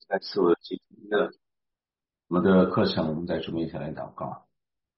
再次进行我们的课程，我们在主面前来祷告。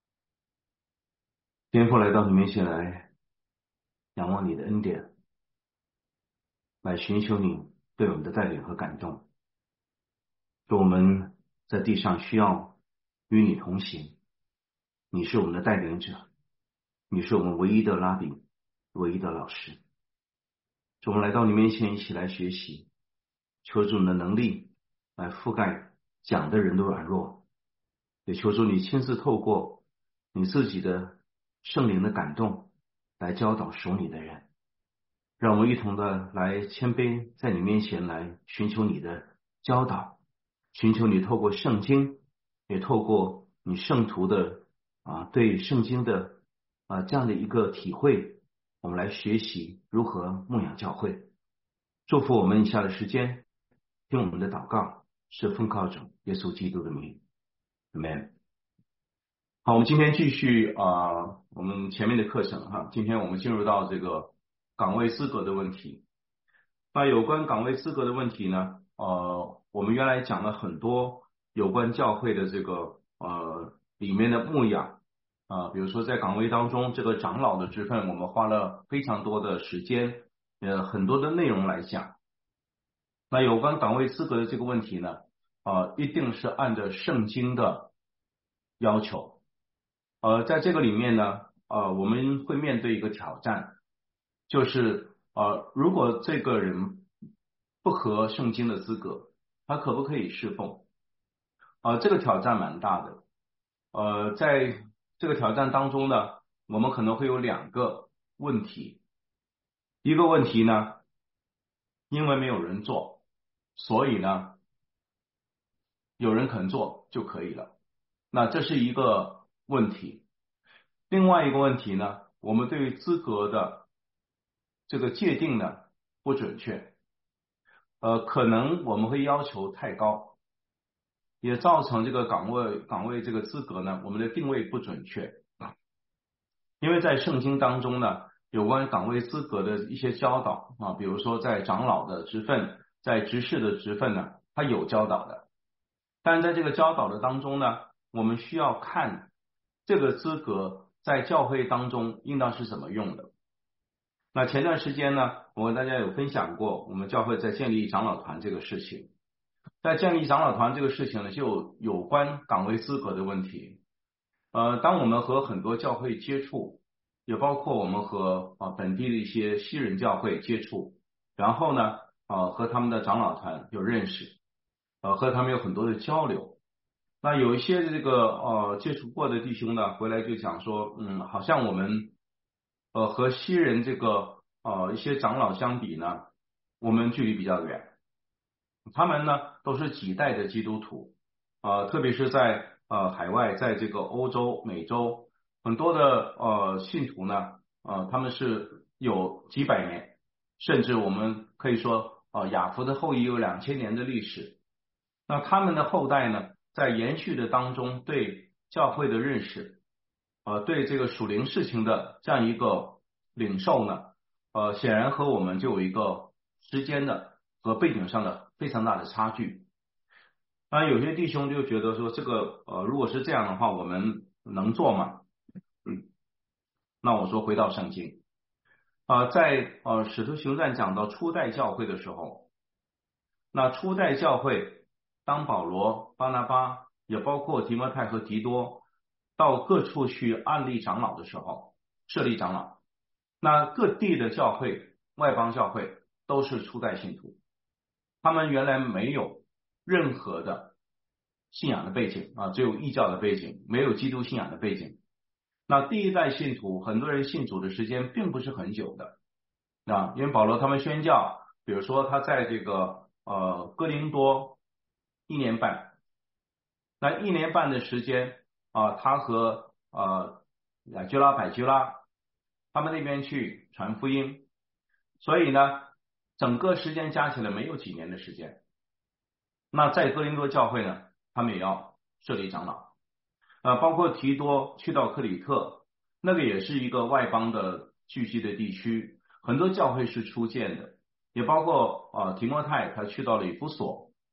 天父来到你面前来仰望你的恩典，来寻求你对我们的带领和感动。说我们在地上需要与你同行，你是我们的带领者，你是我们唯一的拉比，唯一的老师。说我们来到你面前一起来学习，求主你的能力来覆盖讲的人的软弱，也求主你亲自透过你自己的圣灵的感动来教导属你的人，让我们一同的来谦卑在你面前来寻求你的教导，寻求你透过圣经，也透过你圣徒的对圣经的这样的一个体会，我们来学习如何牧养教会。祝福我们以下的时间，听我们的祷告，是奉靠主耶稣基督的名 ，Amen。好，我们今天继续我们前面的课程哈。今天我们进入到这个岗位资格的问题。那有关岗位资格的问题呢，我们原来讲了很多有关教会的这个里面的牧养比如说在岗位当中，这个长老的职分，我们花了非常多的时间，很多的内容来讲。那有关岗位资格的这个问题呢，一定是按照圣经的要求。在这个里面呢，我们会面对一个挑战，就是如果这个人不合圣经的资格，他可不可以侍奉？这个挑战蛮大的。在这个挑战当中呢，我们可能会有两个问题。一个问题呢，因为没有人做，所以呢，有人肯做就可以了。那这是一个问题。另外一个问题呢，我们对于资格的这个界定呢不准确，可能我们会要求太高，也造成这个岗位这个资格呢，我们的定位不准确。因为在圣经当中呢，有关岗位资格的一些教导比如说在长老的职分，在执事的职分呢，它有教导的。但在这个教导的当中呢，我们需要看这个资格在教会当中应当是怎么用的。那前段时间呢，我跟大家有分享过，我们教会在建立长老团这个事情。在建立长老团这个事情呢，就有关岗位资格的问题。当我们和很多教会接触，也包括我们和本地的一些西人教会接触，然后呢和他们的长老团有认识，和他们有很多的交流。那有一些这个接触过的弟兄呢，回来就讲说，好像我们和西人这个一些长老相比呢，我们距离比较远。他们呢都是几代的基督徒，特别是在海外，在这个欧洲、美洲，很多的信徒呢，他们是有几百年，甚至我们可以说雅弗的后裔有2000年的历史。那他们的后代呢，在延续的当中，对教会的认识，对这个属灵事情的这样一个领受呢，显然和我们就有一个时间的和背景上的非常大的差距。当然，有些弟兄就觉得说，这个如果是这样的话，我们能做吗？那我说回到圣经在使徒行传讲到初代教会的时候，那初代教会当保罗、巴拿巴，也包括提摩太和提多到各处去安立长老的时候，设立长老，那各地的教会、外邦教会都是初代信徒，他们原来没有任何的信仰的背景只有异教的背景，没有基督信仰的背景。那第一代信徒，很多人信主的时间并不是很久的因为保罗他们宣教，比如说他在这个哥林多1年半，那1年半的时间他和雅居拉、百居拉他们那边去传福音，所以呢，整个时间加起来没有几年的时间。那在哥林多教会呢，他们也要设立长老包括提多去到克里特，那个也是一个外邦的聚集的地区，很多教会是初建的，也包括提摩太他去到了以弗所，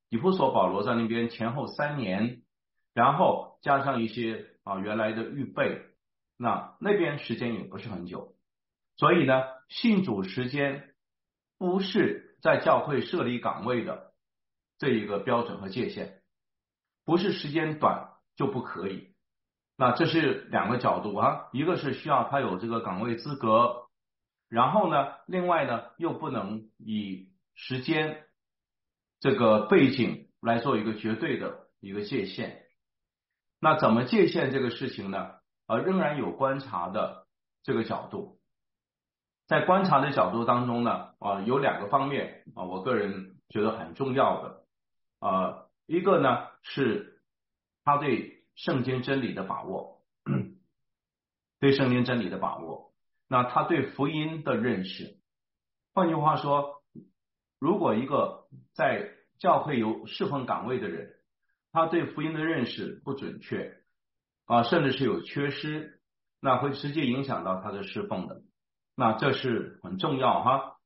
以弗所保罗在那边前后3年，然后加上一些原来的预备，那边时间也不是很久，所以呢，信主时间不是在教会设立岗位的这一个标准和界限，不是时间短就不可以。那这是2个角度啊，一个是需要他有这个岗位资格，然后呢，另外呢又不能以时间这个背景来做一个绝对的一个界限。那怎么界限这个事情呢？仍然有观察的这个角度。在观察的角度当中呢，有2个方面我个人觉得很重要的。一个呢是他对圣经真理的把握，对圣经真理的把握。那他对福音的认识，换句话说，如果一个在教会有侍奉岗位的人，他对福音的认识不准确甚至是有缺失，那会直接影响到他的侍奉的。那这是很重要哈。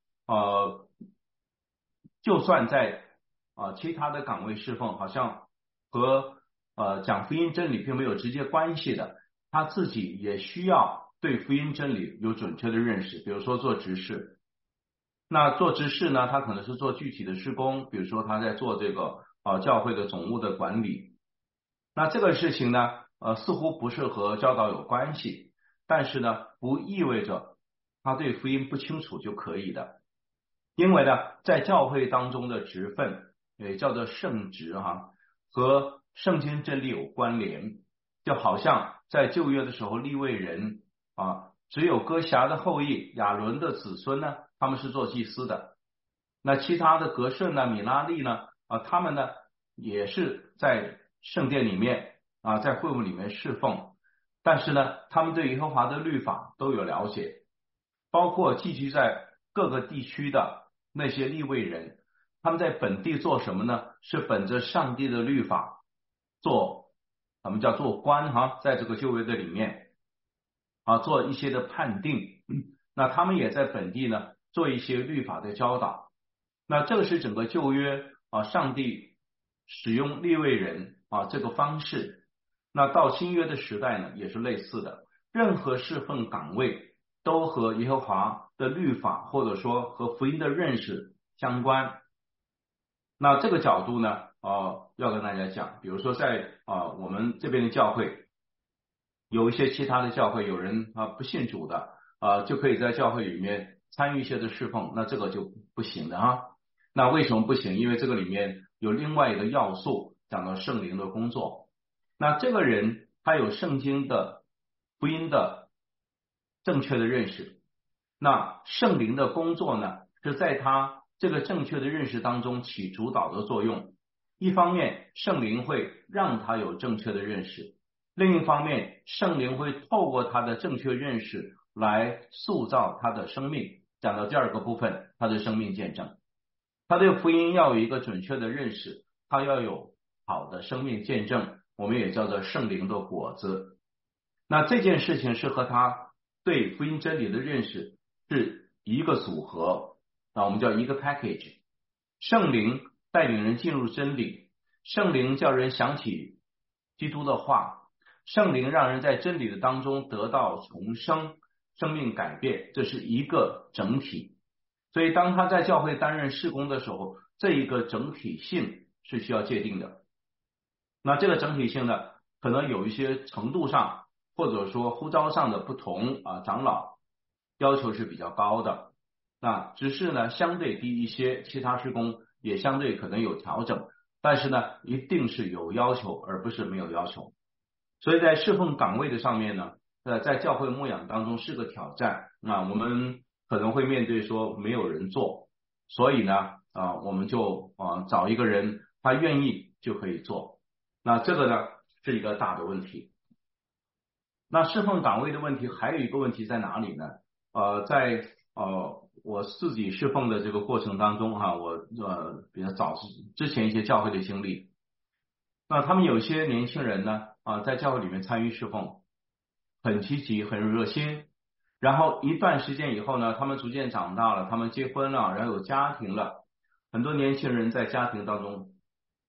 就算在其他的岗位侍奉，好像和讲福音真理并没有直接关系的，他自己也需要对福音真理有准确的认识。比如说做执事，那做执事呢，他可能是做具体的事工，比如说他在做这个教会的总务的管理。那这个事情呢，似乎不是和教导有关系，但是呢，不意味着他对福音不清楚就可以的。因为呢，在教会当中的职分也叫做圣职和圣经真理有关联。就好像在旧约的时候，利未人只有哥辖的后裔亚伦的子孙呢，他们是做祭司的。那其他的革顺呢、米拉利呢他们呢也是在圣殿里面在会幕里面侍奉，但是呢，他们对耶和华的律法都有了解，包括寄居在各个地区的那些利未人，他们在本地做什么呢？是本着上帝的律法做，咱们叫做官在这个旧约的里面做一些的判定。那他们也在本地呢做一些律法的教导。那这个是整个旧约上帝使用利未人这个方式。那到新约的时代呢，也是类似的，任何侍奉岗位都和耶和华的律法或者说和福音的认识相关。那这个角度呢要跟大家讲，比如说在我们这边的教会，有一些其他的教会有人不信主的就可以在教会里面参与一些的侍奉，那这个就不行的那为什么不行？因为这个里面有另外一个要素，讲到圣灵的工作。那这个人他有圣经的福音的正确的认识，那圣灵的工作呢，是在他这个正确的认识当中起主导的作用。一方面，圣灵会让他有正确的认识；另一方面，圣灵会透过他的正确认识来塑造他的生命。讲到第2个部分，他的生命见证，他对福音要有一个准确的认识，他要有好的生命见证，我们也叫做圣灵的果子。那这件事情是和他对福音真理的认识是一个组合我们叫一个 package。 圣灵带领人进入真理，圣灵叫人想起基督的话，圣灵让人在真理的当中得到重生，生命改变，这是一个整体。所以当他在教会担任事工的时候，这一个整体性是需要界定的。那这个整体性呢，可能有一些程度上或者说呼召上的不同长老要求是比较高的，那只是呢相对低一些，其他事工也相对可能有调整，但是呢一定是有要求而不是没有要求。所以在侍奉岗位的上面呢在教会牧养当中是个挑战。那我们可能会面对说没有人做，所以呢我们就找一个人他愿意就可以做。那这个呢是一个大的问题。那侍奉岗位的问题还有一个问题在哪里呢？在我自己侍奉的这个过程当中我比较早之前一些教会的经历，那他们有些年轻人呢在教会里面参与侍奉，很积极很热心，然后一段时间以后呢，他们逐渐长大了，他们结婚了，然后有家庭了，很多年轻人在家庭当中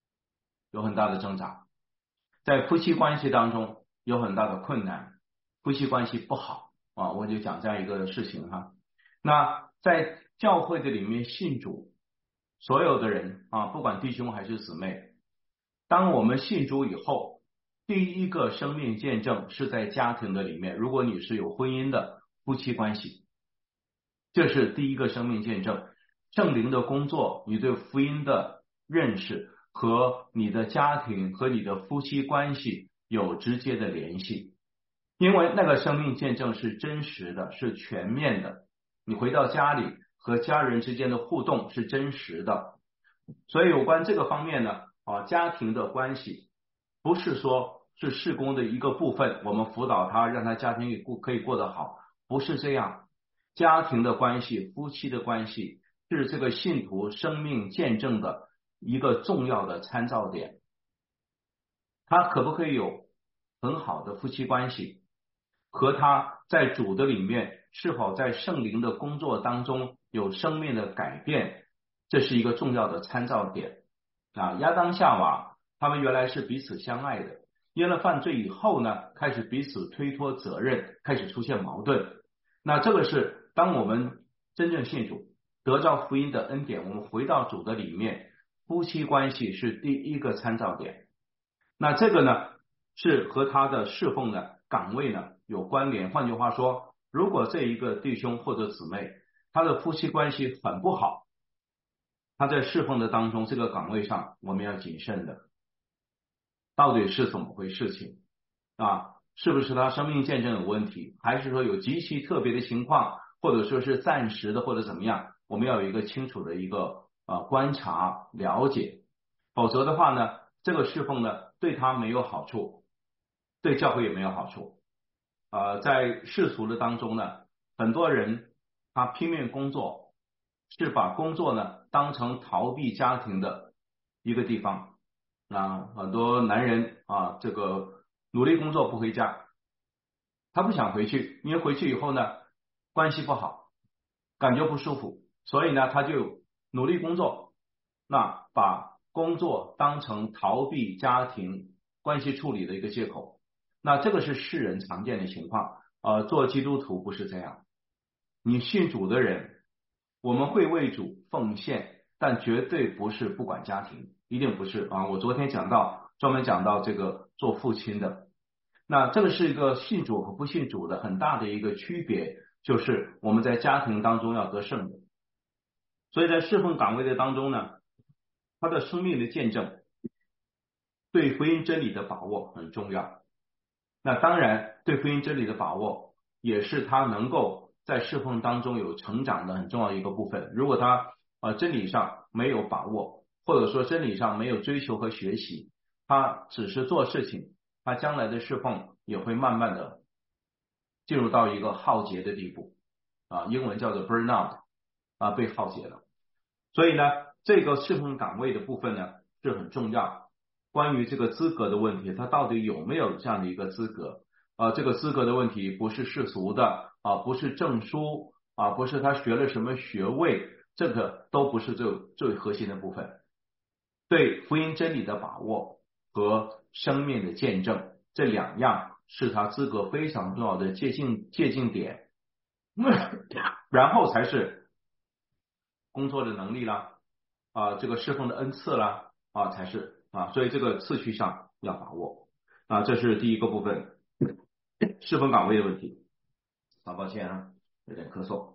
有很大的挣扎，在夫妻关系当中有很大的困难，夫妻关系不好啊，我就讲这样一个事情哈。那在教会的里面信主，所有的人啊，不管弟兄还是姊妹，当我们信主以后，第一个生命见证是在家庭的里面。如果你是有婚姻的夫妻关系，这是第一个生命见证。圣灵的工作，你对福音的认识和你的家庭和你的夫妻关系有直接的联系，因为那个生命见证是真实的，是全面的。你回到家里和家人之间的互动是真实的，所以有关这个方面呢，家庭的关系不是说是事工的一个部分，我们辅导他，让他家庭可以过得好，不是这样。家庭的关系，夫妻的关系是这个信徒生命见证的一个重要的参照点。他可不可以有很好的夫妻关系，和他在主的里面是否在圣灵的工作当中有生命的改变，这是一个重要的参照点啊。亚当夏娃他们原来是彼此相爱的，因了犯罪以后呢，开始彼此推脱责任，开始出现矛盾。那这个是当我们真正信主，得到福音的恩典，我们回到主的里面，夫妻关系是第一个参照点。那这个呢，是和他的侍奉的岗位呢有关联。换句话说，如果这一个弟兄或者姊妹，他的夫妻关系很不好，他在侍奉的当中这个岗位上，我们要谨慎的，到底是怎么回事情啊？是不是他生命见证有问题，还是说有极其特别的情况，或者说是暂时的，或者怎么样？我们要有一个清楚的一个观察了解，否则的话呢，这个侍奉呢对他没有好处，对教会也没有好处。在世俗的当中呢，很多人他拼命工作，是把工作呢当成逃避家庭的一个地方啊。很多男人啊，这个努力工作不回家，他不想回去，因为回去以后呢关系不好，感觉不舒服，所以呢他就努力工作，那把工作当成逃避家庭关系处理的一个借口。那这个是世人常见的情况，做基督徒不是这样。你信主的人，我们会为主奉献，但绝对不是不管家庭，一定不是啊。我昨天专门讲到这个做父亲的，那这个是一个信主和不信主的很大的一个区别，就是我们在家庭当中要得胜的。所以在侍奉岗位的当中呢，他的生命的见证，对福音真理的把握很重要。那当然，对福音真理的把握也是他能够在侍奉当中有成长的很重要的一个部分。如果他真理上没有把握，或者说真理上没有追求和学习，他只是做事情，他将来的侍奉也会慢慢的进入到一个耗竭的地步啊，英文叫做 burnout 啊，被耗竭了。所以呢，这个侍奉岗位的部分呢是很重要。关于这个资格的问题，他到底有没有这样的一个资格？这个资格的问题不是世俗的啊，不是证书啊，不是他学了什么学位，这个都不是最核心的部分。对福音真理的把握和生命的见证，这两样是他资格非常重要的接近点，然后才是工作的能力啦，这个侍奉的恩赐啦，才是所以这个次序上要把握这是第一个部分，侍奉岗位的问题。抱歉啊，有点咳嗽。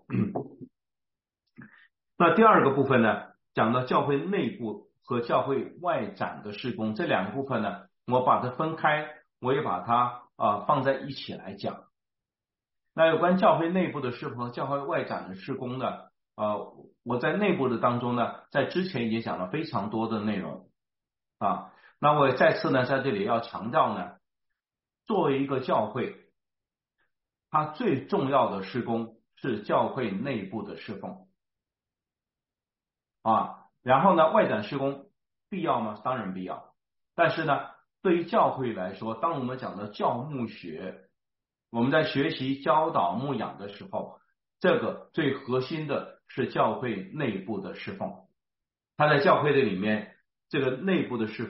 那第二个部分呢，讲到教会内部和教会外展的事工，这两个部分呢，我把它分开，我也把它放在一起来讲。那有关教会内部的事工和教会外展的事工呢，我在内部的当中呢，在之前已经讲了非常多的内容那我再次呢在这里要强调呢，作为一个教会，它最重要的事工是教会内部的侍奉然后呢外展事工必要吗？当然必要，但是呢对于教会来说，当我们讲的教牧学，我们在学习教导牧养的时候，这个最核心的是教会内部的侍奉。他在教会的里面，这个内部的侍奉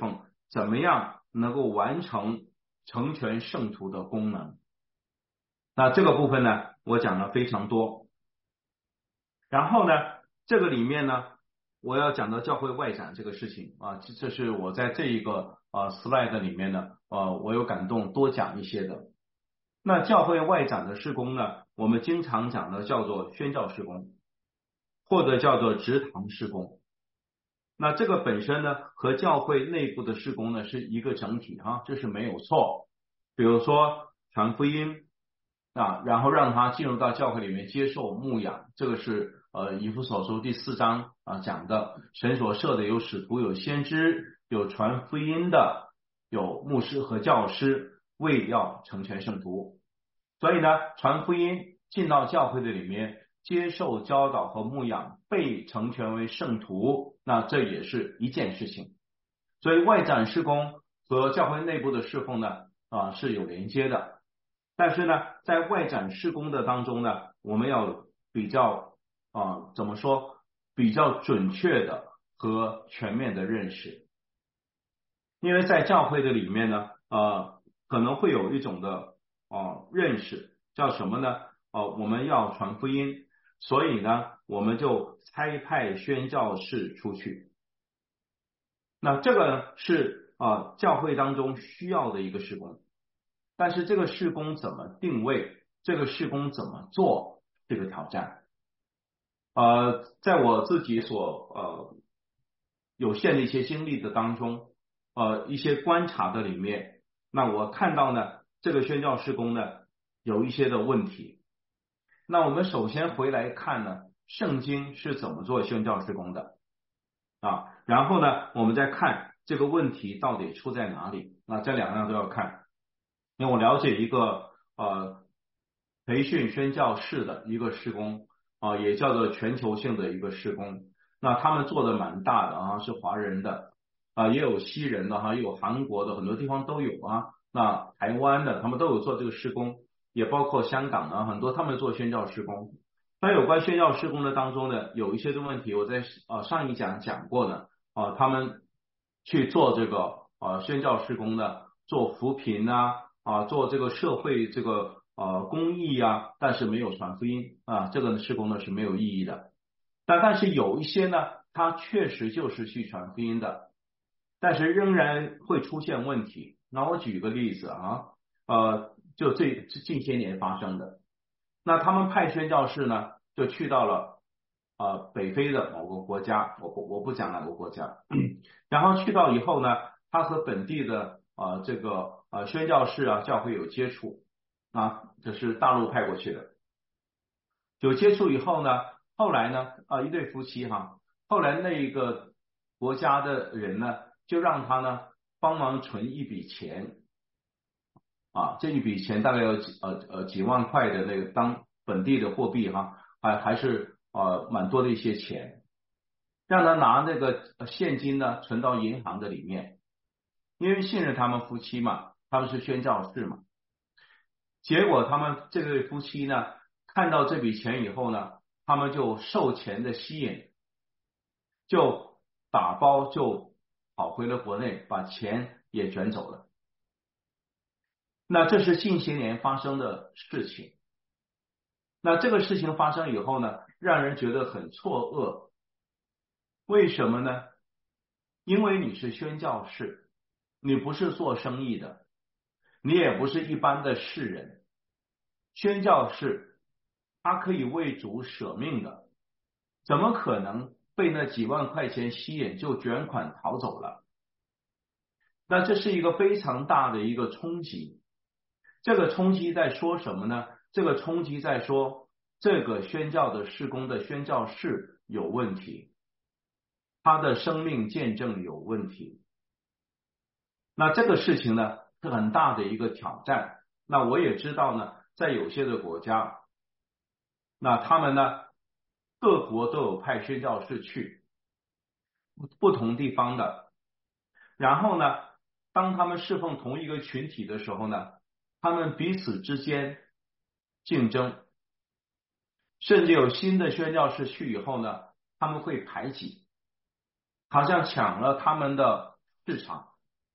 怎么样能够完成成全圣徒的功能。那这个部分呢，我讲了非常多。然后呢，这个里面呢，我要讲到教会外展这个事情啊，这是我在这一个slide 里面呢，我有感动多讲一些的。那教会外展的事工呢，我们经常讲的叫做宣教事工，或者叫做职堂事工。那这个本身呢，和教会内部的事工呢是一个整体哈，这是没有错。比如说传福音啊，然后让他进入到教会里面接受牧养，这个是以弗所书第4章讲的，神所设的有使徒，有先知，有传福音的，有牧师和教师，为要成全圣徒。所以呢，传福音进到教会的里面，接受教导和牧养，被成全为圣徒，那这也是一件事情。所以外展事工和教会内部的侍奉呢是有连接的。但是呢，在外展事工的当中呢，我们要比较怎么说，比较准确的和全面的认识。因为在教会的里面呢可能会有一种的认识叫什么呢？我们要传福音，所以呢，我们就差派宣教士出去。那这个是教会当中需要的一个事工，但是这个事工怎么定位，这个事工怎么做，这个挑战。在我自己所有限的一些经历的当中，一些观察的里面，那我看到呢，这个宣教事工呢有一些的问题。那我们首先回来看呢，圣经是怎么做宣教事工的然后呢，我们再看这个问题到底出在哪里。那这两样都要看。因为我了解一个培训宣教士的一个事工也叫做全球性的一个事工。那他们做的蛮大的是华人的也有西人的也有韩国的，很多地方都有那台湾的他们都有做这个事工，也包括香港很多他们做宣教事工。那有关宣教事工的当中呢，有一些的问题，我在上一讲讲过呢他们去做这个宣教事工的，做扶贫做这个社会这个公益但是没有传福音这个事工呢是没有意义的。但是有一些呢，它确实就是去传福音的，但是仍然会出现问题。那我举个例子就近些年发生的。那他们派宣教士呢，就去到了北非的某个国家，我不讲哪个国家。然后去到以后呢，他和本地的这个宣教士教会有接触这是大陆派过去的。有接触以后呢，后来呢一对夫妻后来那一个国家的人呢，就让他呢帮忙存一笔钱这一笔钱大概有几万块的那个当本地的货币还是蛮多的一些钱，让他拿那个现金呢存到银行的里面，因为信任他们夫妻嘛，他们是宣教士嘛。结果他们这对夫妻呢看到这笔钱以后呢，他们就受钱的吸引，就打包就跑回了国内，把钱也卷走了。那这是近些年发生的事情。那这个事情发生以后呢，让人觉得很错愕。为什么呢？因为你是宣教士，你不是做生意的，你也不是一般的世人。宣教士他可以为主舍命的，怎么可能被那几万块钱吸引就卷款逃走了？那这是一个非常大的一个冲击。这个冲击在说什么呢？这个冲击在说这个宣教的事工的宣教士有问题，他的生命见证有问题。那这个事情呢是很大的一个挑战。那我也知道呢，在有些的国家，那他们呢各国都有派宣教士去不同地方的，然后呢当他们侍奉同一个群体的时候呢，他们彼此之间竞争，甚至有新的宣教士去以后呢，他们会排挤，好像抢了他们的市场。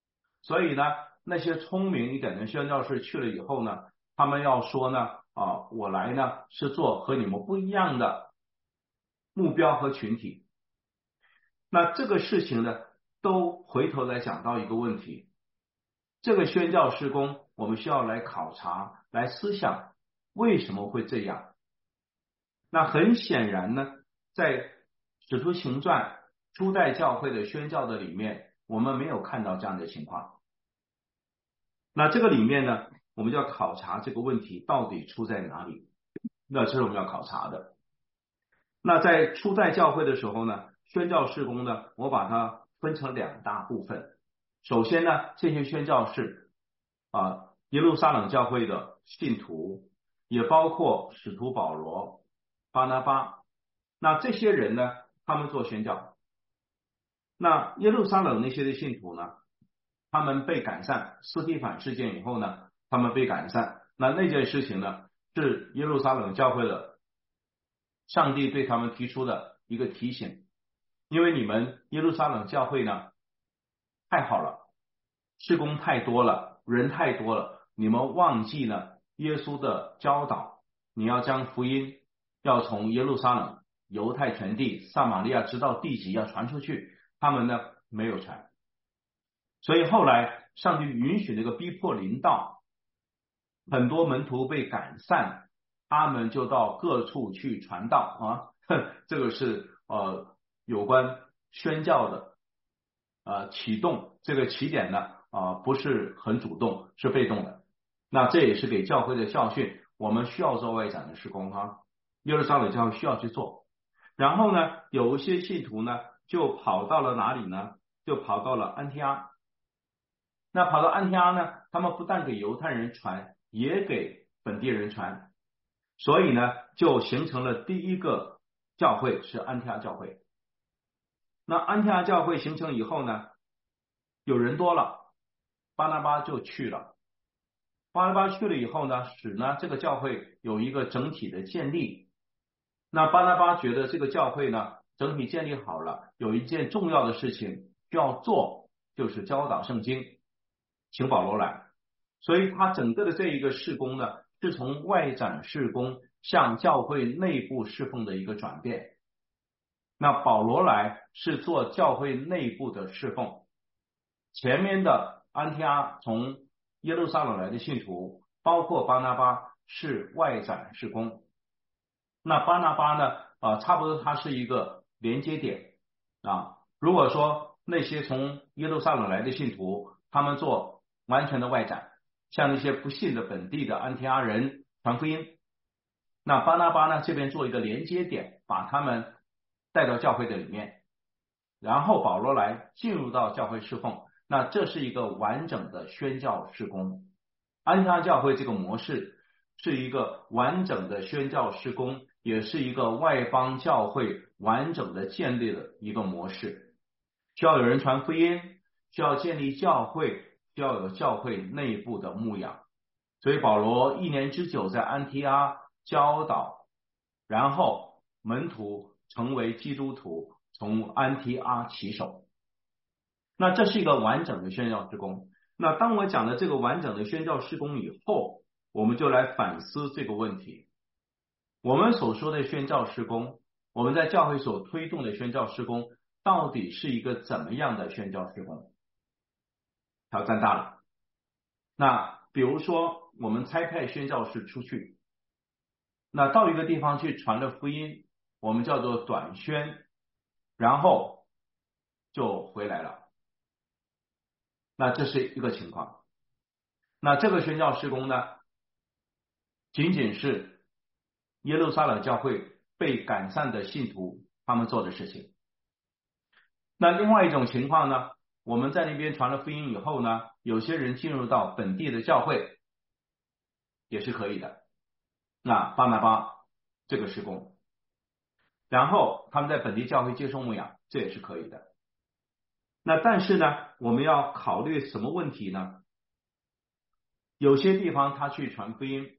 所以呢，那些聪明一点的宣教士去了以后呢，他们要说呢，我来呢是做和你们不一样的目标和群体。那这个事情呢，都回头来讲到一个问题，这个宣教事工我们需要来考察，来思想为什么会这样。那很显然呢，在使徒行传初代教会的宣教的里面，我们没有看到这样的情况。那这个里面呢，我们就要考察这个问题到底出在哪里，那这是我们要考察的。那在初代教会的时候呢，宣教事工呢，我把它分成两大部分。首先呢，这些宣教士耶路撒冷教会的信徒，也包括使徒保罗、巴拿巴，那这些人呢，他们做宣教。那耶路撒冷那些的信徒呢，他们被赶散，司提反事件以后呢，他们被赶散。那件事情呢，是耶路撒冷教会的上帝对他们提出的一个提醒，因为你们耶路撒冷教会呢太好了，事工太多了，人太多了，你们忘记了耶稣的教导，你要将福音要从耶路撒冷、犹太全地、撒玛利亚直到地极要传出去，他们呢没有传。所以后来上帝允许这个逼迫临到，很多门徒被赶散，他们就到各处去传道这个是有关宣教的启动，这个起点呢不是很主动，是被动的。那这也是给教会的教训，我们需要做外展的事工耶路撒冷教会需要去做。然后呢，有一些信徒呢就跑到了哪里呢？就跑到了安提阿。那跑到安提阿呢，他们不但给犹太人传，也给本地人传，所以呢就形成了第一个教会，是安提阿教会。那安提阿教会形成以后呢，有人多了，巴拿巴就去了。巴拿巴去了以后呢，使呢这个教会有一个整体的建立。那巴拿巴觉得这个教会呢整体建立好了，有一件重要的事情需要做，就是教导圣经，请保罗来。所以他整个的这一个事工呢，是从外展事工向教会内部侍奉的一个转变。那保罗来是做教会内部的侍奉，前面的安提阿从耶路撒冷来的信徒，包括巴拿巴是外展事工。那巴拿巴呢差不多它是一个连接点如果说那些从耶路撒冷来的信徒，他们做完全的外展，向那些不信的本地的安提阿人传福音，那巴拿巴呢这边做一个连接点，把他们带到教会的里面，然后保罗来进入到教会侍奉。那这是一个完整的宣教事工。安提阿教会这个模式是一个完整的宣教事工，也是一个外邦教会完整的建立的一个模式。需要有人传福音，需要建立教会，需要有教会内部的牧养。所以保罗1年之久在安提阿教导，然后门徒成为基督徒，从安提阿起手。那这是一个完整的宣教事工。那当我讲了这个完整的宣教事工以后，我们就来反思这个问题。我们所说的宣教事工，我们在教会所推动的宣教事工，到底是一个怎么样的宣教事工？挑战大了。那比如说我们差派宣教士出去，那到一个地方去传了福音，我们叫做短宣，然后就回来了。那这是一个情况。那这个宣教事工呢，仅仅是耶路撒冷教会被赶散的信徒他们做的事情。那另外一种情况呢，我们在那边传了福音以后呢，有些人进入到本地的教会也是可以的。那巴拿巴这个事工，然后他们在本地教会接受牧养，这也是可以的。那但是呢，我们要考虑什么问题呢？有些地方他去传福音，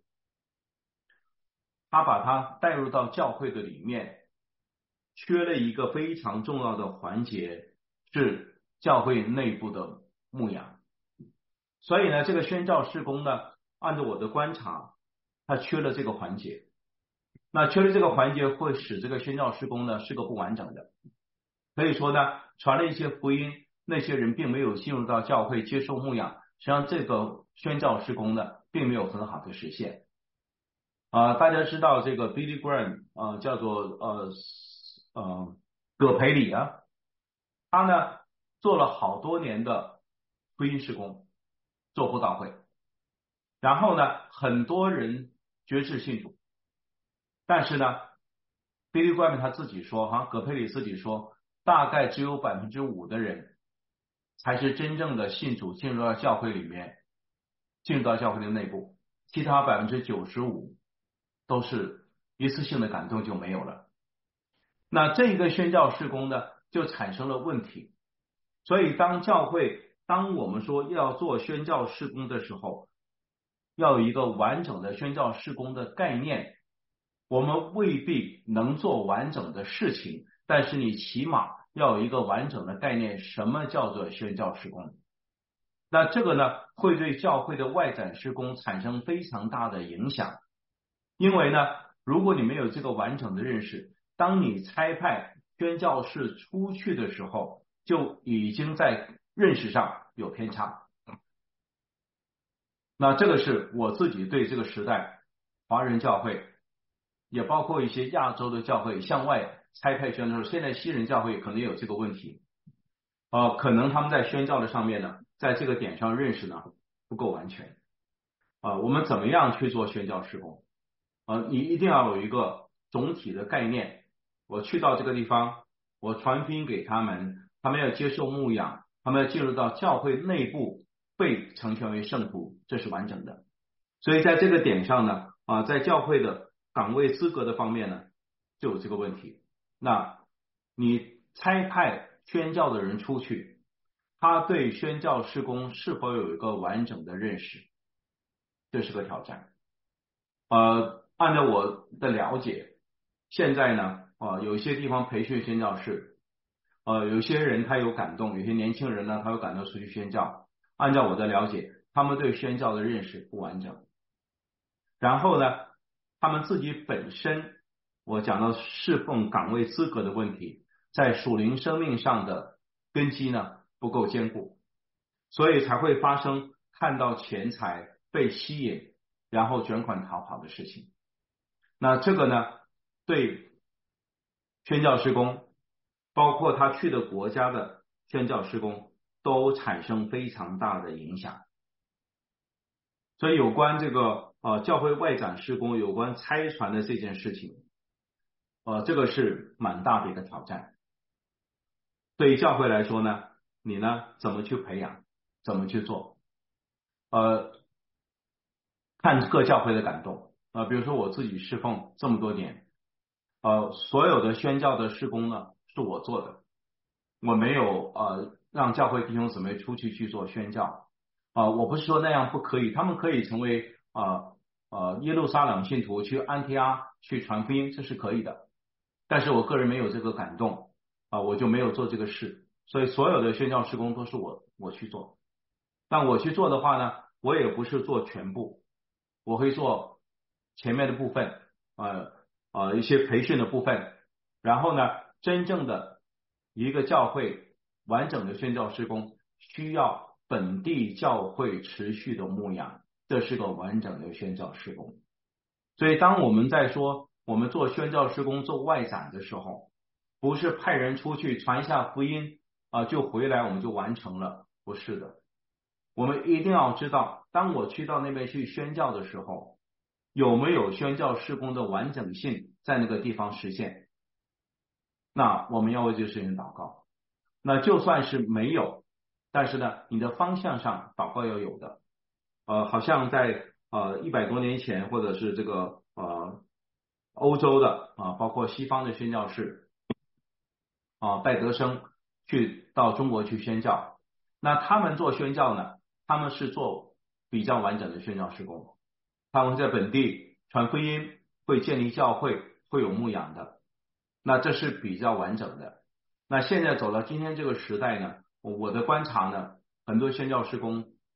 他把他带入到教会的里面，缺了一个非常重要的环节，是教会内部的牧养。 所以呢，这个宣教事工呢，按照我的观察，它缺了这个环节。那缺了这个环节，会使这个宣教事工呢是个不完整的。可以说呢，传了一些福音，那些人并没有进入到教会接受牧养，实际上这个宣教事工呢，并没有很好的实现。大家知道这个 Billy Graham 叫做葛培理啊，他呢做了好多年的福音事工，做布道会，然后呢很多人决志信主，但是呢 Billy Graham 他自己说葛培理自己说，大概只有5%的人才是真正的信主，进入到教会里面，进入到教会的内部，其他95%都是一次性的感动就没有了。那这个宣教事工呢，就产生了问题。所以当我们说要做宣教事工的时候，要有一个完整的宣教事工的概念。我们未必能做完整的事情，但是你起码要有一个完整的概念，什么叫做宣教事工？那这个呢，会对教会的外展事工产生非常大的影响。因为呢，如果你没有这个完整的认识，当你差派宣教士出去的时候，就已经在认识上有偏差。那这个是我自己对这个时代华人教会，也包括一些亚洲的教会向外差派宣教士，现在西人教会可能也有这个问题。可能他们在宣教的上面呢，在这个点上认识呢不够完全。我们怎么样去做宣教事工？你一定要有一个总体的概念。我去到这个地方，我传福音给他们，他们要接受牧养，他们要进入到教会内部，被成全为圣徒，这是完整的。所以在这个点上呢，在教会的岗位资格的方面呢，就有这个问题。那你差派宣教的人出去，他对宣教事工是否有一个完整的认识，这是个挑战。按照我的了解，现在呢，有一些地方培训宣教士，有些人他有感动，有些年轻人呢，他有感动出去宣教。按照我的了解，他们对宣教的认识不完整。然后呢，他们自己本身，我讲到侍奉岗位资格的问题，在属灵生命上的根基呢不够坚固，所以才会发生看到钱财被吸引，然后卷款逃跑的事情。那这个呢，对宣教事工，包括他去的国家的宣教事工，都产生非常大的影响。所以有关这个教会外展事工，有关差传的这件事情，这个是蛮大的一个挑战。对于教会来说呢，你呢怎么去培养，怎么去做？看各教会的感动。比如说我自己侍奉这么多年，所有的宣教的事工呢是我做的，我没有让教会弟兄姊妹出去做宣教。我不是说那样不可以，他们可以成为耶路撒冷信徒去安提阿去传福音，这是可以的。但是我个人没有这个感动，我就没有做这个事。所以所有的宣教事工都是我去做。但我去做的话呢，我也不是做全部，我会做前面的部分，一些培训的部分。然后呢，真正的一个教会完整的宣教事工需要本地教会持续的牧养，这是个完整的宣教事工。所以当我们在说我们做宣教事工做外展的时候，不是派人出去传一下福音就回来我们就完成了，不是的。我们一定要知道，当我去到那边去宣教的时候，有没有宣教事工的完整性在那个地方实现？那我们要为这个事情祷告。那就算是没有，但是呢，你的方向上祷告要有的。好像在100多年前，或者是这个欧洲的包括西方的宣教士拜德生去到中国去宣教，那他们做宣教呢，他们是做比较完整的宣教事工，他们在本地传福音，会建立教会，会有牧养的，那这是比较完整的。那现在走到今天这个时代呢，我的观察呢，很多宣教事工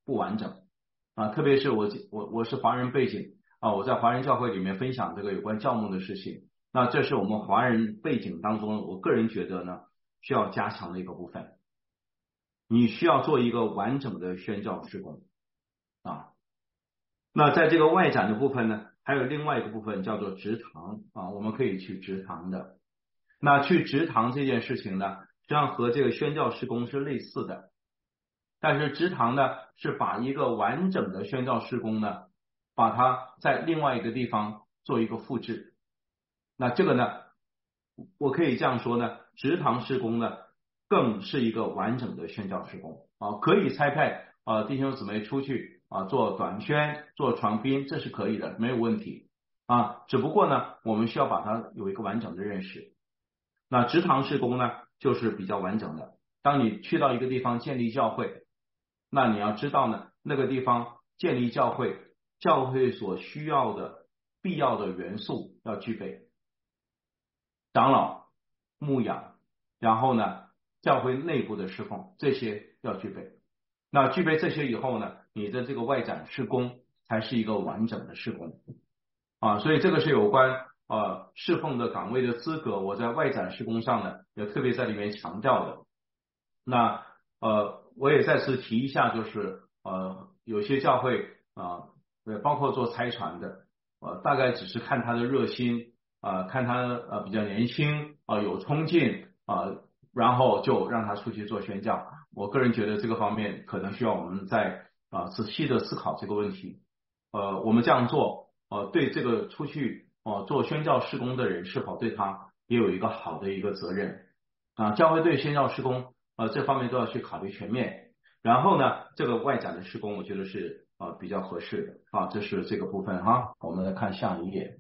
不完整啊，特别是我是华人背景啊，我在华人教会里面分享这个有关教牧的事情，那这是我们华人背景当中，我个人觉得呢需要加强的一个部分。你需要做一个完整的宣教事工啊。那在这个外展的部分呢，还有另外一个部分叫做植堂啊，我们可以去植堂的。那去植堂这件事情呢，实际上和这个宣教事工是类似的，但是植堂呢是把一个完整的宣教事工呢，把它在另外一个地方做一个复制。那这个呢，我可以这样说呢，植堂事工呢更是一个完整的宣教事工啊，可以差派弟兄姊妹出去啊做短宣、做传福音，这是可以的，没有问题啊。只不过呢，我们需要把它有一个完整的认识。那植堂事工呢，就是比较完整的。当你去到一个地方建立教会，那你要知道呢，那个地方建立教会，教会所需要的必要的元素要具备。长老、牧养，然后呢，教会内部的侍奉，这些要具备。那具备这些以后呢，你的这个外展事工才是一个完整的事工啊。所以这个是有关侍奉的岗位的资格，我在外展事工上呢，也特别在里面强调的。那我也再次提一下，就是有些教会包括做差传的，大概只是看他的热心看他比较年轻有冲劲然后就让他出去做宣教。我个人觉得这个方面可能需要我们再仔细的思考这个问题。我们这样做对这个出去做宣教事工的人是否对他也有一个好的一个责任啊？教会对宣教事工这方面都要去考虑全面。然后呢，这个外展的事工，我觉得是比较合适的啊。这是这个部分哈。我们来看下一页。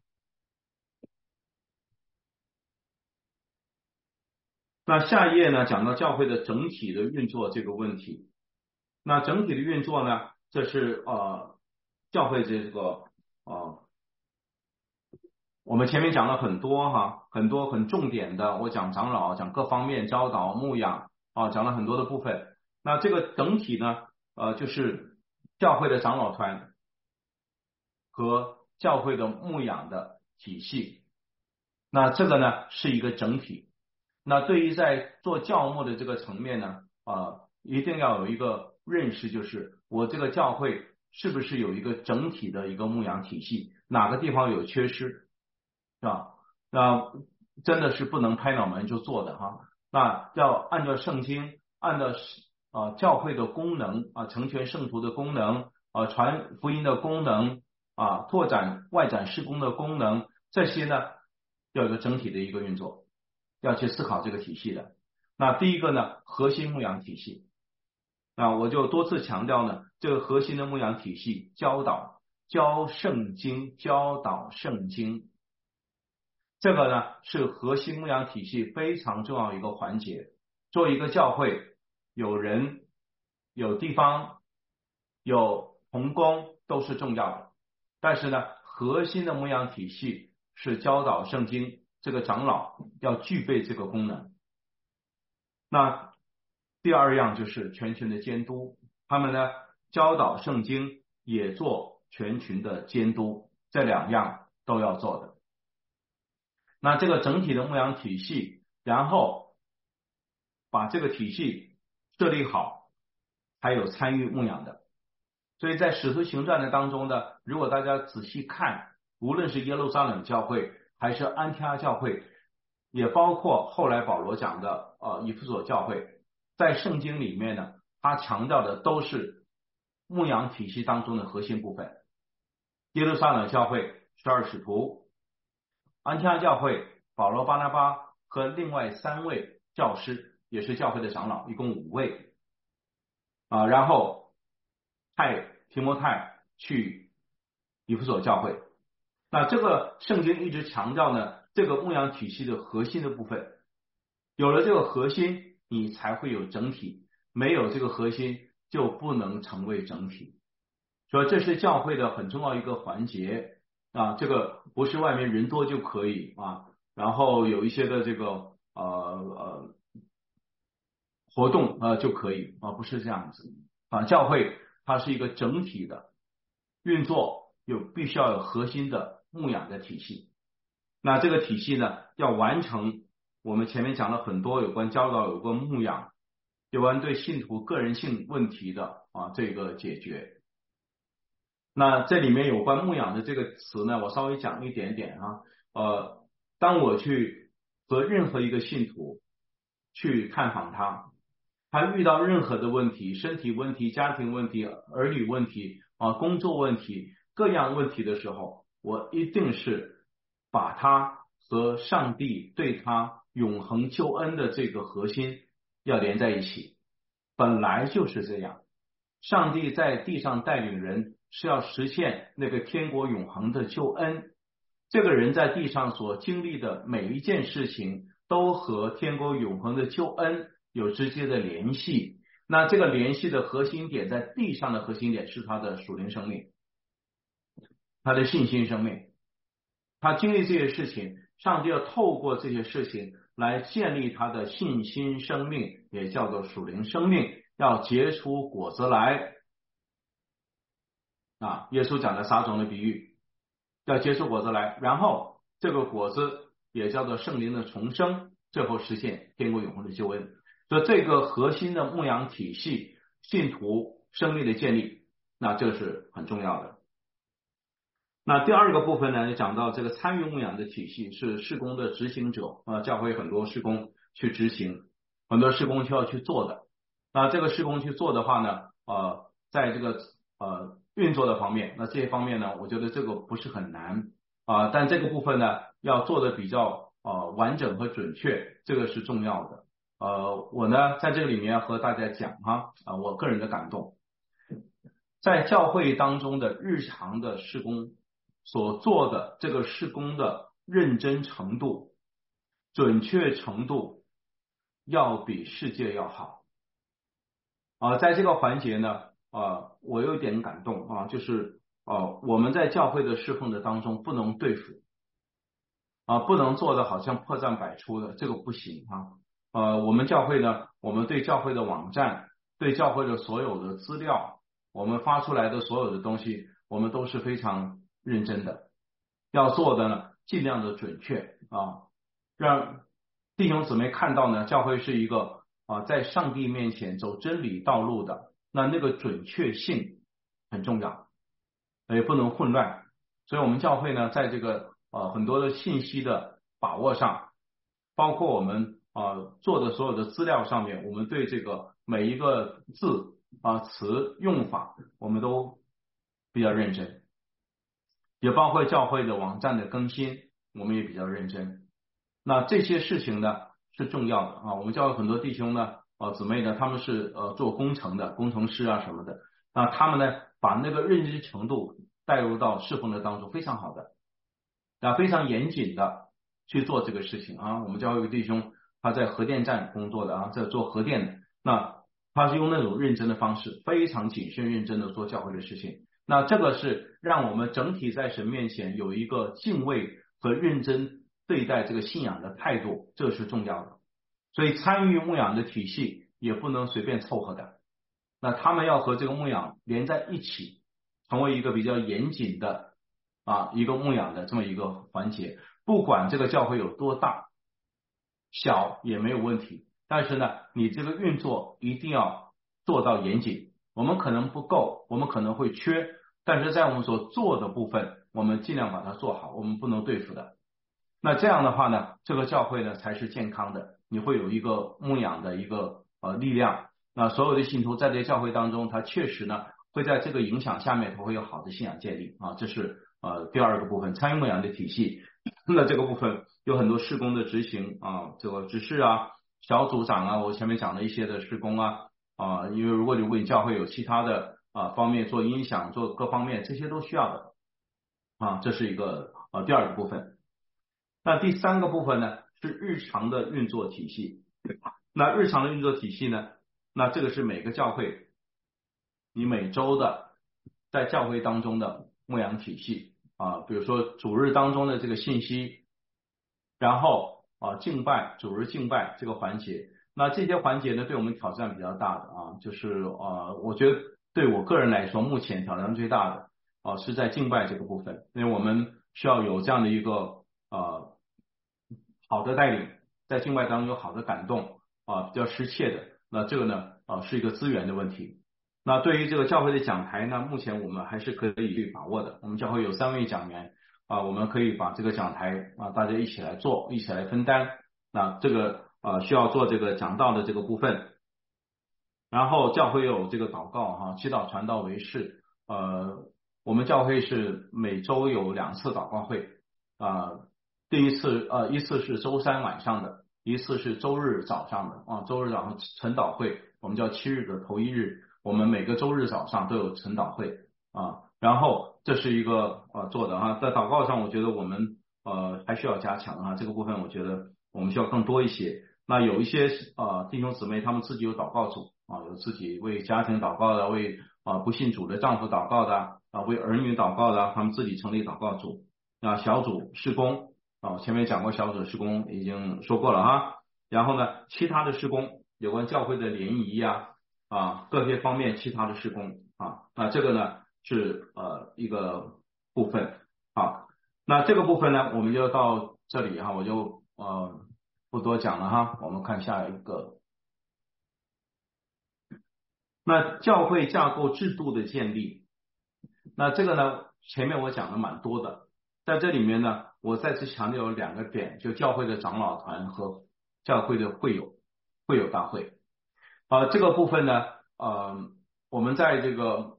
那下一页呢，讲到教会的整体的运作这个问题。那整体的运作呢，这是教会这个我们前面讲了很多哈，很多很重点的，我讲长老，讲各方面教导牧养讲了很多的部分。那这个整体呢，就是教会的长老团和教会的牧养的体系。那这个呢是一个整体。那对于在做教牧的这个层面呢，一定要有一个认识，就是我这个教会是不是有一个整体的一个牧养体系，哪个地方有缺失，是吧？那真的是不能拍脑门就做的哈。那要按照圣经，按照教会的功能成全圣徒的功能传福音的功能拓展外展事工的功能，这些呢要有个整体的一个运作，要去思考这个体系的。那第一个呢，核心牧养体系。我就多次强调呢，这个核心的牧养体系，教圣经，教导圣经，这个呢是核心牧养体系非常重要一个环节。作为一个教会，有人、有地方、有同工都是重要的，但是呢，核心的牧养体系是教导圣经，这个长老要具备这个功能。那第二样就是全群的监督，他们呢教导圣经，也做全群的监督，这两样都要做的。那这个整体的牧养体系，然后把这个体系设立好，还有参与牧养的。所以在使徒行传的当中呢，如果大家仔细看，无论是耶路撒冷教会还是安提阿教会，也包括后来保罗讲的以弗所教会，在圣经里面呢，他强调的都是牧养体系当中的核心部分。耶路撒冷教会12使徒，安提阿教会保罗、巴拿巴和另外3位教师，也是教会的长老，一共5位然后派提摩太去以弗所教会。那这个圣经一直强调呢，这个牧养体系的核心的部分，有了这个核心，你才会有整体，没有这个核心就不能成为整体。所以这是教会的很重要一个环节这个不是外面人多就可以然后有一些的这个活动就可以不是这样子教会它是一个整体的运作，必须要有核心的牧养的体系。那这个体系呢，要完成我们前面讲了很多有关教导、有关牧养、有关对信徒个人性问题的这个解决。那这里面有关牧养的这个词呢，我稍微讲一点点当我去和任何一个信徒去探访他遇到任何的问题，身体问题、家庭问题、儿女问题工作问题、各样问题的时候，我一定是把他和上帝对他永恒救恩的这个核心要连在一起。本来就是这样，上帝在地上带领人是要实现那个天国永恒的救恩。这个人在地上所经历的每一件事情都和天国永恒的救恩有直接的联系。那这个联系的核心点，在地上的核心点是他的属灵生命，他的信心生命。他经历这些事情，上帝要透过这些事情来建立他的信心生命，也叫做属灵生命，要结出果子来。耶稣讲的撒种的比喻，要结出果子来，然后这个果子也叫做圣灵的重生，最后实现天国永恒的救恩。所以这个核心的牧养体系，信徒生命的建立，那这个是很重要的。那第二个部分呢，就讲到这个参与牧养的体系是事工的执行者教会很多事工去执行，很多事工需要去做的。那这个事工去做的话呢，在这个运作的方面，那这些方面呢，我觉得这个不是很难但这个部分呢，要做的比较完整和准确，这个是重要的。我呢在这个里面要和大家讲我个人的感动，在教会当中的日常的事工所做的这个事工的认真程度、准确程度，要比世界要好在这个环节呢我有点感动就是我们在教会的侍奉的当中不能对付不能做的好像破绽百出的，这个不行我们教会呢，我们对教会的网站、对教会的所有的资料，我们发出来的所有的东西，我们都是非常认真的，要做的呢尽量的准确让弟兄姊妹看到呢，教会是一个在上帝面前走真理道路的，那个准确性很重要，也不能混乱。所以我们教会呢，在这个很多的信息的把握上，包括我们做的所有的资料上面，我们对这个每一个字词用法，我们都比较认真，也包括教会的网站的更新，我们也比较认真。那这些事情呢是重要的我们教会很多弟兄呢姊妹呢，他们是做工程的工程师什么的，那他们呢把那个认真程度带入到侍奉的当中，非常好的非常严谨的去做这个事情我们教会有个弟兄，他在核电站工作的在做核电的，那他是用那种认真的方式，非常谨慎认真的做教会的事情。那这个是让我们整体在神面前有一个敬畏和认真对待这个信仰的态度，这是重要的。所以参与牧养的体系也不能随便凑合的，那他们要和这个牧养连在一起，成为一个比较严谨的一个牧养的这么一个环节。不管这个教会有多大小也没有问题，但是呢你这个运作一定要做到严谨。我们可能不够，我们可能会缺，但是在我们所做的部分，我们尽量把它做好，我们不能对付的。那这样的话呢，这个教会呢才是健康的，你会有一个牧养的一个力量。那所有的信徒在这个教会当中，他确实呢会在这个影响下面，他会有好的信仰建立这是第二个部分，参与牧养的体系。那这个部分有很多事工的执行这个执事小组长我前面讲了一些的事工因为如果你教会有其他的方面做音响做各方面，这些都需要的这是一个第二个部分。那第三个部分呢是日常的运作体系。那日常的运作体系呢，那这个是每个教会你每周的在教会当中的牧养体系比如说主日当中的这个信息，然后敬拜主日敬拜这个环节。那这些环节呢对我们挑战比较大的就是我觉得对我个人来说，目前挑战最大的是在敬拜这个部分，因为我们需要有这样的一个好的带领，在敬拜当中有好的感动比较实切的。那这个呢是一个资源的问题。那对于这个教会的讲台呢，目前我们还是可以去把握的。我们教会有3位讲员我们可以把这个讲台大家一起来做，一起来分担。那这个需要做这个讲道的这个部分。然后教会有这个祷告祈祷传道为事。我们教会是每周有2次祷告会第一次是周3晚上的，一次是周日早上的周日早上晨祷会，我们叫7日的头1日，我们每个周日早上都有晨祷会然后这是一个做的在祷告上我觉得我们还需要加强这个部分我觉得我们需要更多一些。那有一些弟兄姊妹他们自己有祷告组有自己为家庭祷告的，为不信主的丈夫祷告的为儿女祷告的，他们自己成立祷告组小组事工前面讲过小组事工已经说过了然后呢其他的事工有关教会的联谊各些方面其他的事工那这个呢是一个部分那这个部分呢我们就到这里我就不多讲了我们看下一个。那教会架构制度的建立，那这个呢前面我讲的蛮多的，在这里面呢我再次强调有2个点，就教会的长老团和教会的会友大会这个部分呢我们在这个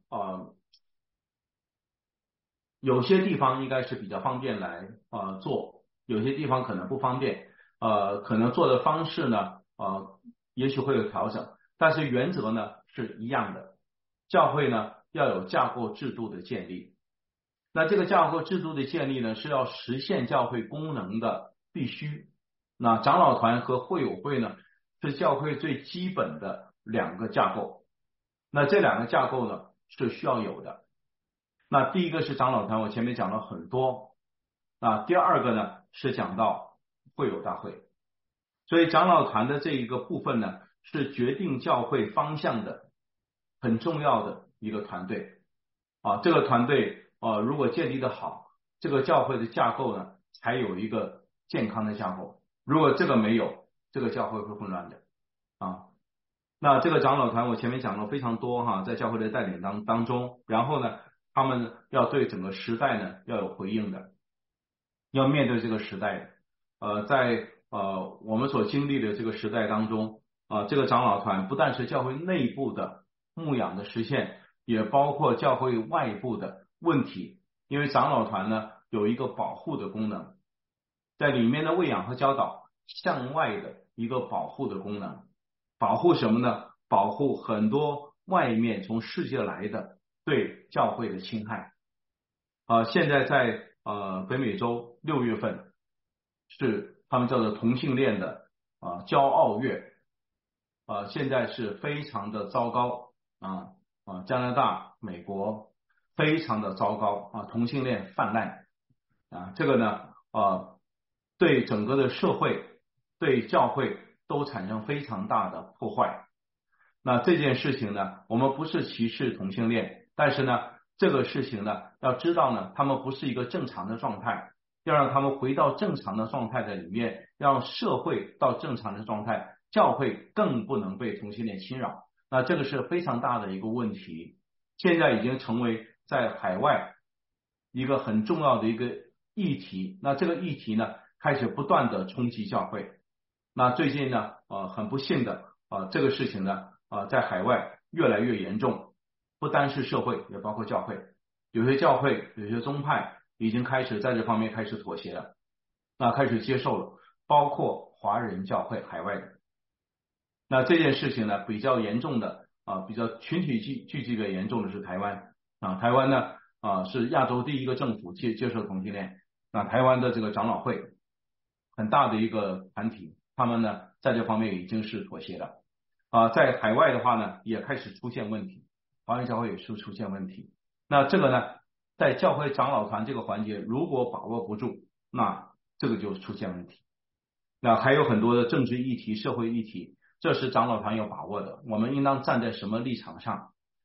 有些地方应该是比较方便来做，有些地方可能不方便可能做的方式呢也许会有调整，但是原则呢是一样的。教会呢要有架构制度的建立，那这个架构制度的建立呢是要实现教会功能的必须。那长老团和会友会呢是教会最基本的2个架构，那这2个架构呢是需要有的。那第一个是长老团，我前面讲了很多第2个呢是讲到会友大会。所以长老团的这一个部分呢是决定教会方向的很重要的一个团队这个团队如果建立的好，这个教会的架构呢才有一个健康的架构，如果这个没有，这个教会会混乱的那这个长老团我前面讲了非常多在教会的带领当中，然后呢他们要对整个时代呢要有回应的，要面对这个时代在我们所经历的这个时代当中这个长老团不但是教会内部的牧养的实现，也包括教会外部的问题，因为长老团呢有一个保护的功能，在里面的喂养和教导向外的一个保护的功能。保护什么呢？保护很多外面从世界来的对教会的侵害现在在北美洲6月份是他们叫做同性恋的骄傲月现在是非常的糟糕加拿大、美国非常的糟糕同性恋泛滥这个呢对整个的社会对教会都产生非常大的破坏。那这件事情呢我们不是歧视同性恋，但是呢这个事情呢要知道呢他们不是一个正常的状态，要让他们回到正常的状态的里面，让社会到正常的状态，教会更不能被同性恋侵扰。那这个是非常大的一个问题，现在已经成为在海外一个很重要的一个议题。那这个议题呢开始不断的冲击教会。那最近呢很不幸的这个事情呢在海外越来越严重，不单是社会也包括教会，有些教会有些宗派已经开始在这方面开始妥协了，那开始接受了，包括华人教会海外的。那这件事情呢比较严重的比较群体聚集的严重的是台湾台湾呢是亚洲第一个政府接受同性恋台湾的这个长老会很大的一个团体，他们呢在这方面已经是妥协了在海外的话呢也开始出现问题，华人教会也是出现问题。那这个呢在教会长老团这个环节如果把握不住，那这个就出现问题。那还有很多的政治议题、社会议题，这是长老团要把握的，我们应当站在什么立场上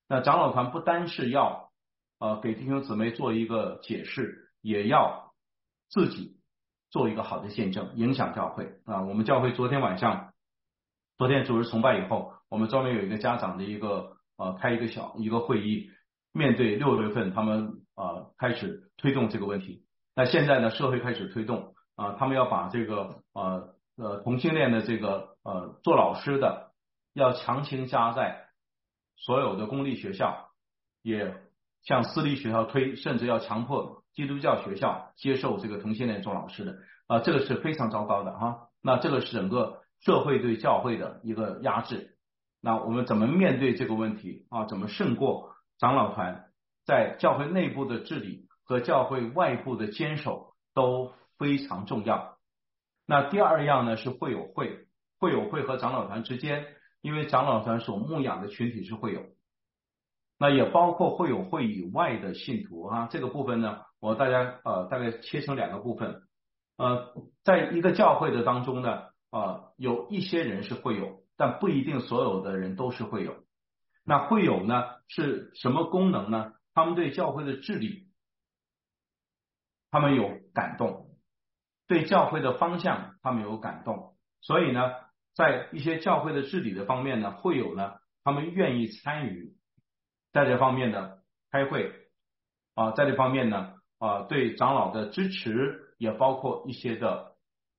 那长老团不单是要给弟兄姊妹做一个解释，也要自己做一个好的见证，影响教会啊。我们教会昨天主日崇拜以后，我们专门有一个家长的开一个会议，面对6月份他们开始推动这个问题。那现在呢，社会开始推动他们要把这个同性恋的这个做老师的要强行加在所有的公立学校，也向私立学校推，甚至要强迫基督教学校接受这个同性恋做老师的这个是非常糟糕的哈。那这个是整个社会对教会的一个压制。那我们怎么面对这个问题怎么胜过长老团在教会内部的治理和教会外部的坚守都非常重要。那第二样呢是会友会，会友会和长老团之间，因为长老团所牧养的群体是会友，那也包括会友会以外的信徒这个部分呢，我大概切成2个部分。在一个教会的当中呢，有一些人是会友，但不一定所有的人都是会友。那会友呢是什么功能呢？他们对教会的治理，他们有感动，对教会的方向他们有感动，所以呢，在一些教会的治理的方面呢，会友呢，他们愿意参与在这方面呢开会在这方面呢对长老的支持，也包括一些的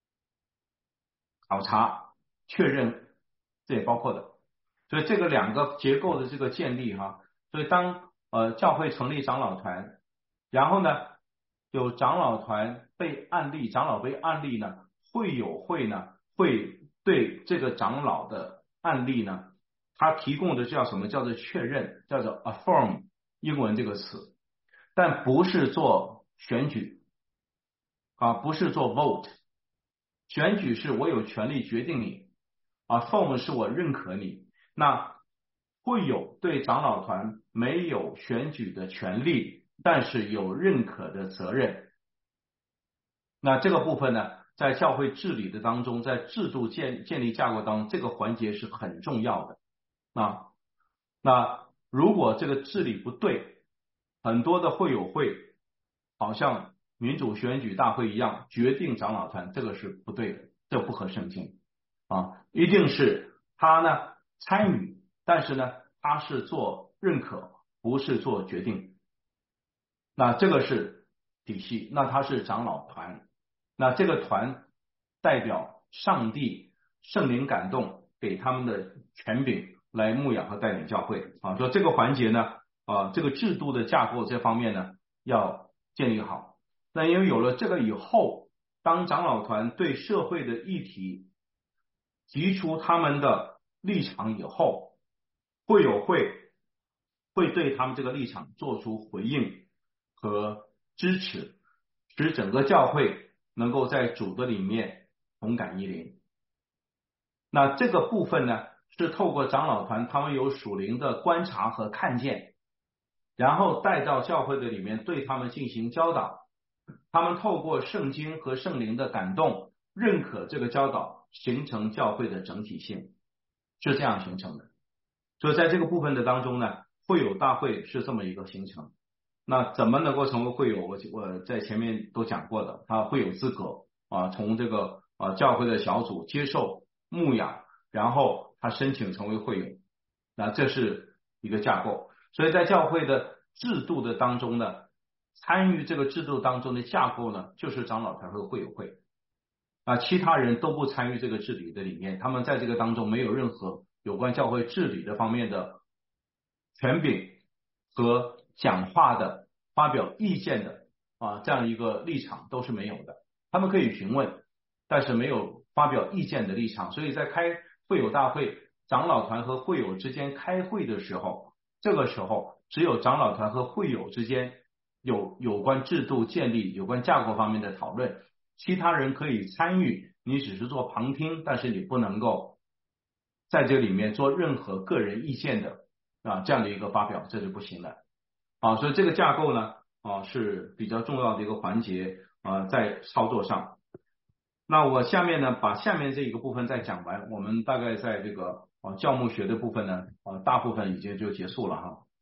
考察确认，这也包括的。所以这个2个结构的这个建立所以当教会成立长老团，然后呢有长老团被案例，长老被案例呢，会友会呢会对这个长老的案例呢，他提供的叫什么？叫做确认，叫做 affirm， 英文这个词，但不是做选举不是做 vote。选举是我有权利决定你，affirm 是我认可你。那会友对长老团没有选举的权利，但是有认可的责任。那这个部分呢，在教会治理的当中，在制度建立架构当中，这个环节是很重要的那如果这个治理不对，很多的会友会好像民主选举大会一样决定长老团，这个是不对的，这不合圣经一定是他呢参与，但是呢他是做认可，不是做决定。那这个是体系，那他是长老团，那这个团代表上帝圣灵感动给他们的权柄来牧养和带领教会说这个环节呢这个制度的架构这方面呢要建立好。那因为有了这个以后，当长老团对社会的议题提出他们的立场以后，会友会对他们这个立场做出回应和支持，使整个教会能够在主的里面同感一灵。那这个部分呢，是透过长老团他们有属灵的观察和看见，然后带到教会的里面对他们进行教导，他们透过圣经和圣灵的感动，认可这个教导，形成教会的整体性，是这样形成的。所以在这个部分的当中呢，会友大会是这么一个形成。那怎么能够成为会友？我在前面都讲过的，他会有资格从这个教会的小组接受牧养，然后他申请成为会友。那这是一个架构。所以在教会的制度的当中呢，参与这个制度当中的架构呢，就是长老团和会友会其他人都不参与这个治理的里面，他们在这个当中没有任何有关教会治理的方面的权柄和讲话的发表意见的这样一个立场都是没有的。他们可以询问，但是没有发表意见的立场。所以在开会友大会，长老团和会友之间开会的时候，这个时候只有长老团和会友之间有关制度建立、有关架构方面的讨论，其他人可以参与，你只是做旁听，但是你不能够在这里面做任何个人意见的这样的一个发表，这是不行的所以这个架构呢是比较重要的一个环节在操作上。那我下面呢把下面这一个部分再讲完，我们大概在这个教牧学的部分呢大部分已经就结束了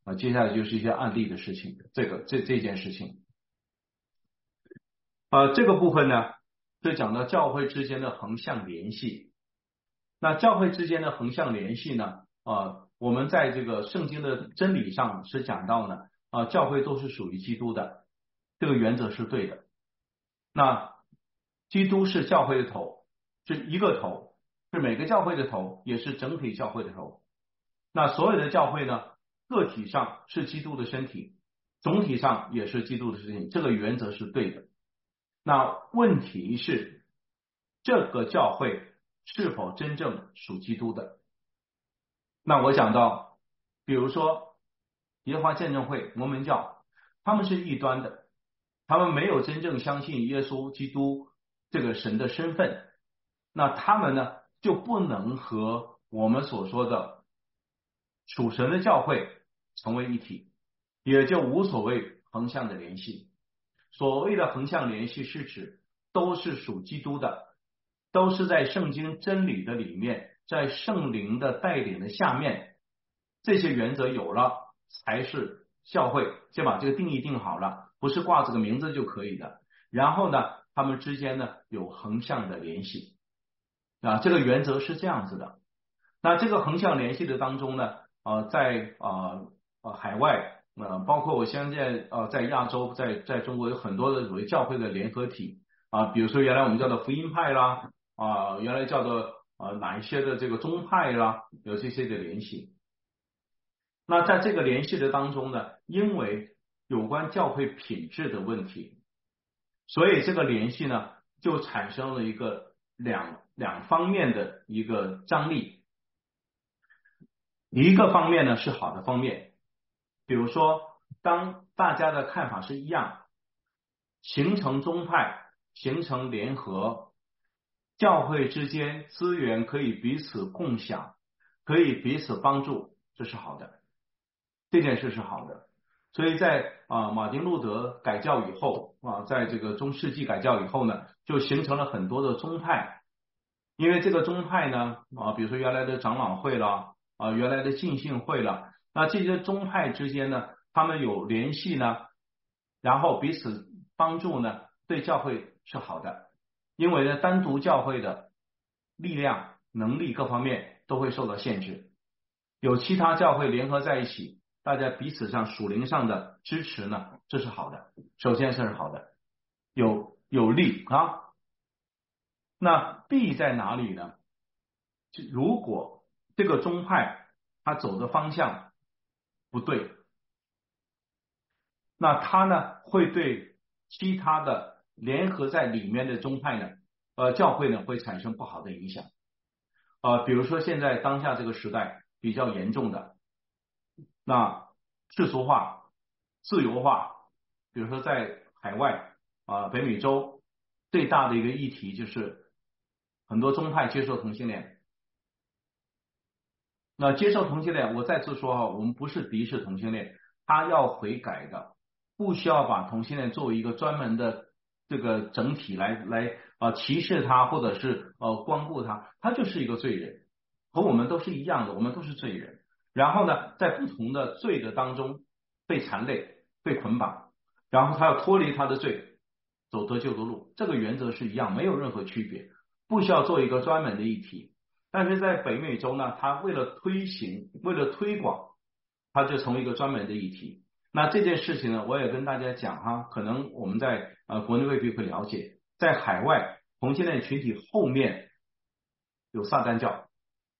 接下来就是一些案例的事情，这件事情。这个部分呢，就讲到教会之间的横向联系。那教会之间的横向联系呢，我们在这个圣经的真理上是讲到呢，教会都是属于基督的，这个原则是对的。那基督是教会的头，是一个头，是每个教会的头，也是整体教会的头。那所有的教会呢，个体上是基督的身体，总体上也是基督的身体，这个原则是对的。那问题是，这个教会是否真正属基督的？那我讲到，比如说耶和华见证会、摩门教，他们是异端的，他们没有真正相信耶稣基督这个神的身份，那他们呢就不能和我们所说的属神的教会成为一体，也就无所谓横向的联系。所谓的横向联系是指都是属基督的，都是在圣经真理的里面，在圣灵的带领的下面，这些原则有了才是教会，先把这个定义定好了，不是挂这个名字就可以的。然后呢，他们之间呢有横向的联系这个原则是这样子的。那这个横向联系的当中呢，在海外包括我现在在亚洲，在中国有很多的所谓教会的联合体比如说原来我们叫做福音派啦原来叫做哪一些的这个宗派啦，有这些的联系。那在这个联系的当中呢，因为有关教会品质的问题，所以这个联系呢就产生了一个两方面的一个张力。一个方面呢是好的方面，比如说当大家的看法是一样，形成宗派，形成联合，教会之间资源可以彼此共享，可以彼此帮助，这是好的，这件事是好的。所以在马丁路德改教以后在这个中世纪改教以后呢，就形成了很多的宗派。因为这个宗派呢比如说原来的长老会了原来的浸信会了，那这些宗派之间呢，他们有联系呢，然后彼此帮助呢，对教会是好的。因为呢，单独教会的力量、能力各方面都会受到限制，有其他教会联合在一起，大家彼此上属灵上的支持呢，这是好的。首先这是好的，有利那弊在哪里呢？如果这个宗派他走的方向不对，那他呢会对其他的联合在里面的宗派呢教会呢会产生不好的影响比如说现在当下这个时代比较严重的那世俗化、自由化，比如说在海外北美洲最大的一个议题就是很多宗派接受同性恋。那接受同性恋，我再次说我们不是敌视同性恋，他要悔改的，不需要把同性恋作为一个专门的这个整体来歧视他或者是光顾他，他就是一个罪人，和我们都是一样的，我们都是罪人。然后呢，在不同的罪的当中被缠累、被捆绑，然后他要脱离他的罪，走得救的路，这个原则是一样，没有任何区别，不需要做一个专门的议题。但是在北美洲呢，它为了推行、为了推广，它就成为一个专门的议题。那这件事情呢，我也跟大家讲可能我们在国内未必会了解，在海外同性恋群体后面有撒旦教，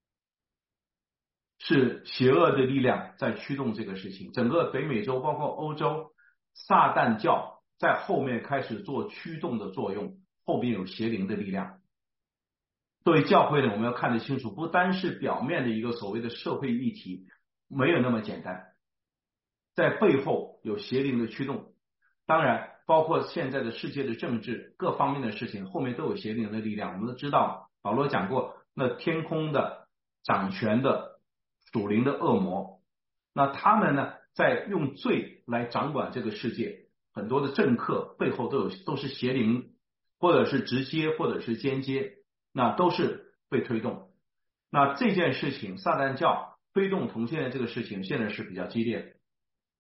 是邪恶的力量在驱动这个事情。整个北美洲包括欧洲，撒旦教在后面开始做驱动的作用，后面有邪灵的力量。作为教会呢，我们要看得清楚，不单是表面的一个所谓的社会议题，没有那么简单，在背后有邪灵的驱动。当然，包括现在的世界的政治各方面的事情，后面都有邪灵的力量。我们都知道，保罗讲过，那天空的掌权的属灵的恶魔，那他们呢，在用罪来掌管这个世界，很多的政客背后都是邪灵，或者是直接，或者是间接。那都是被推动。那这件事情，撒旦教推动同性恋这个事情，现在是比较激烈的。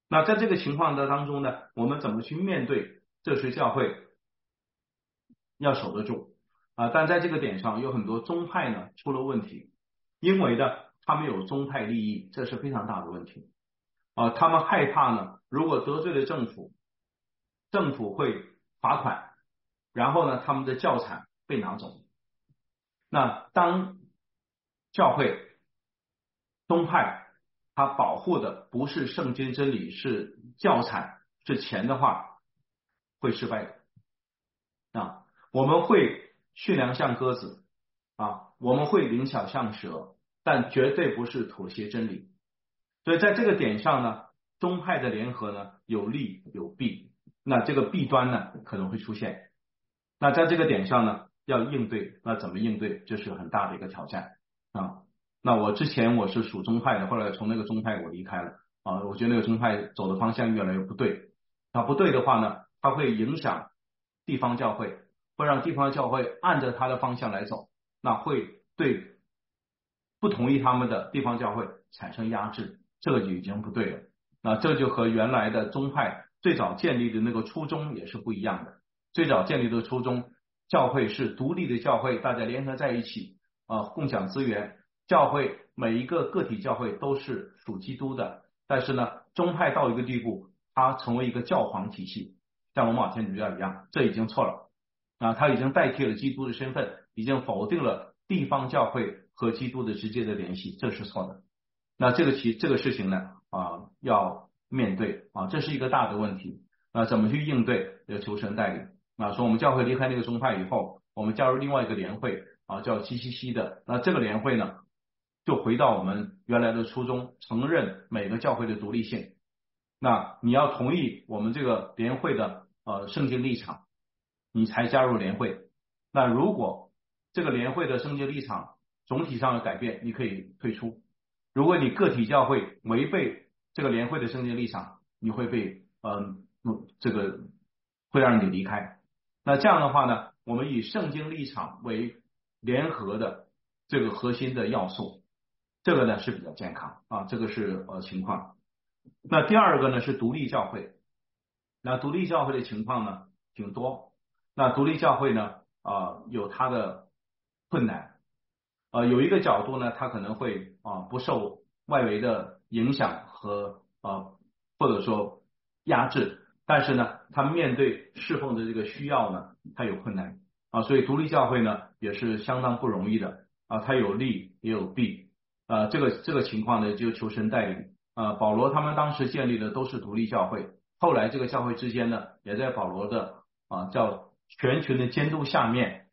那在这个情况的当中呢，我们怎么去面对？这是教会要守得住但在这个点上有很多宗派呢出了问题，因为呢他们有宗派利益，这是非常大的问题他们害怕呢，如果得罪了政府，政府会罚款，然后呢他们的教产被拿走。那当教会宗派它保护的不是圣经真理，是教产，是钱的话，会失败的我们会驯良像鸽子我们会灵巧像蛇，但绝对不是妥协真理。所以在这个点上呢，宗派的联合呢有利有弊，那这个弊端呢可能会出现。那在这个点上呢要应对，那怎么应对，这是很大的一个挑战那我之前我是属宗派的，后来从那个宗派我离开了我觉得那个宗派走的方向越来越不对不对的话呢，它会影响地方教会，会让地方教会按着它的方向来走，那会对不同意他们的地方教会产生压制，这个就已经不对了。那这就和原来的宗派最早建立的那个初衷也是不一样的。最早建立的初衷，教会是独立的教会，大家联合在一起共享资源。教会每一个个体教会都是属基督的，但是呢，宗派到一个地步，它成为一个教皇体系，像罗马天主教一样，这已经错了它已经代替了基督的身份，已经否定了地方教会和基督的直接的联系，这是错的。那这个事情呢要面对这是一个大的问题怎么去应对？要求神带领说我们教会离开那个宗派以后，我们加入另外一个联会叫基西西的，那这个联会呢就回到我们原来的初衷，承认每个教会的独立性。那你要同意我们这个联会的圣经立场，你才加入联会。那如果这个联会的圣经立场总体上有改变，你可以退出。如果你个体教会违背这个联会的圣经立场，你会被这个会让你离开。那这样的话呢，我们以圣经立场为联合的这个核心的要素，这个呢是比较健康这个是情况。那第二个呢是独立教会。那独立教会的情况呢挺多。那独立教会呢有它的困难有一个角度呢，它可能会不受外围的影响和或者说压制，但是呢，它面对侍奉的这个需要呢，它有困难所以独立教会呢也是相当不容易的它有利也有弊这个情况呢就求神带领保罗他们当时建立的都是独立教会，后来这个教会之间呢，也在保罗的叫全群的监督下面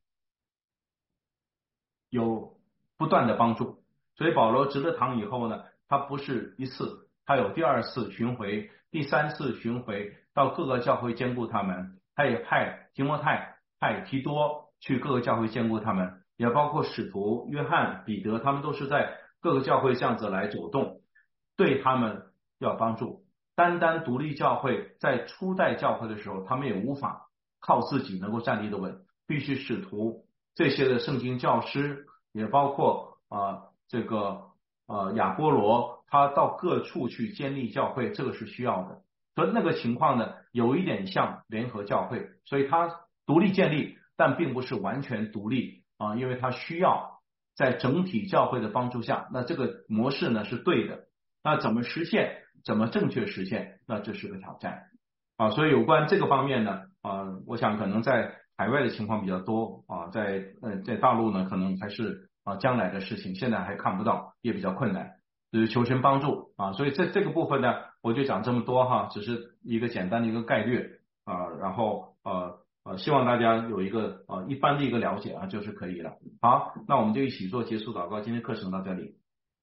有不断的帮助。所以保罗执了堂以后呢，他不是一次，他有第二次巡回，第三次巡回到各个教会兼顾他们，他也派提摩太、派提多去各个教会兼顾他们，也包括使徒约翰、彼得，他们都是在各个教会这样子来走动，对他们要帮助。单单独立教会在初代教会的时候，他们也无法靠自己能够站立的稳，必须使徒这些的圣经教师，也包括这个亚波罗，他到各处去建立教会，这个是需要的。所以那个情况呢，有一点像联合教会，所以它独立建立，但并不是完全独立因为它需要在整体教会的帮助下，那这个模式呢是对的。那怎么实现？怎么正确实现？那这是个挑战所以有关这个方面呢我想可能在海外的情况比较多在大陆呢可能还是将来的事情，现在还看不到，也比较困难，就是求神帮助所以这个部分呢，我就讲这么多只是一个简单的一个概略然后希望大家有一个一般的一个了解就是可以了。好，那我们就一起做结束祷告，今天课程到这里。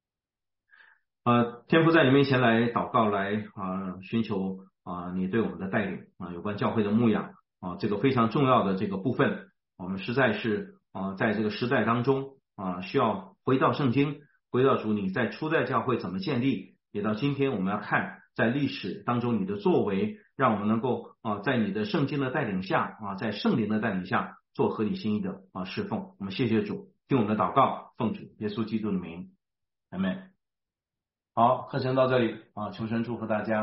天父在你面前来祷告，来寻求你对我们的带领有关教会的牧养这个非常重要的这个部分，我们实在是在这个时代当中需要回到圣经，回到主你在初代教会怎么建立，也到今天我们要看在历史当中你的作为，让我们能够在你的圣经的带领下在圣灵的带领下做合你心意的侍奉。我们谢谢主，听我们的祷告，奉主耶稣基督的名，阿们。好，课程到这里求神祝福大家。